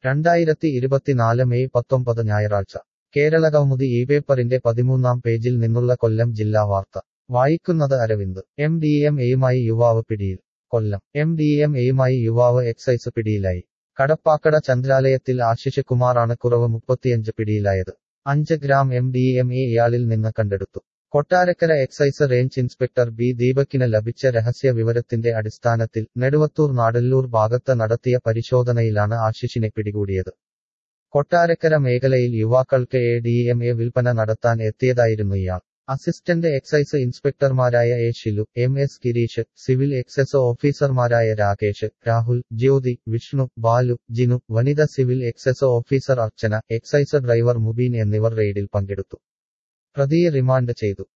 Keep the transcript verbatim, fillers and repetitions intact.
രണ്ടായിരത്തി ഇരുപത്തിനാല് മെയ് പത്തൊമ്പത് ഞായറാഴ്ച കേരളകൗമുദി ഈ പേപ്പറിന്റെ പതിമൂന്നാം പേജിൽ നിന്നുള്ള കൊല്ലം ജില്ലാ വാർത്ത വായിക്കുന്നത് അരവിന്ദ് എം ഡി എം എയുമായി യുവാവ് പിടിയിൽ കൊല്ലം എം ഡി എം എയുമായി യുവാവ് എക്സൈസ് പിടിയിലായി കടപ്പാക്കട ചന്ദ്രാലയത്തിൽ ആശിഷ് കുമാറാണ് കുറവ് മുപ്പത്തിയഞ്ച് പിടിയിലായത് അഞ്ച് gram M D M A ഇയാളിൽ നിന്ന് കണ്ടെടുത്തു Kottarakkara excise range inspector B ദീപക്കിന് ലഭിച്ച രഹസ്യ വിവരത്തിന്റെ അടിസ്ഥാനത്തിൽ നെടുവത്തൂർ നാടല്ലൂർ ഭാഗത്ത് നടത്തിയ പരിശോധനയിലാണ് ആശിഷിനെ പിടികൂടിയത് കൊട്ടാരക്കര മേഖലയിൽ യുവാക്കൾക്ക് എ ഡി എം എ വിൽപ്പന നടത്താൻ എത്തിയതായിരുന്നു ഇയാൾ അസിസ്റ്റന്റ് എക്സൈസ് ഇൻസ്പെക്ടർമാരായ A Shilu M S Girish civil excise ഓഫീസർമാരായ രാകേഷ് രാഹുൽ ജ്യോതി വിഷ്ണു ബാലു ജിനു വനിത civil excise officer Archana excise driver Mubeen എന്നിവർ റെയ്ഡിൽ പങ്കെടുത്തു പ്രതിയെ റിമാൻഡ് ചെയ്തു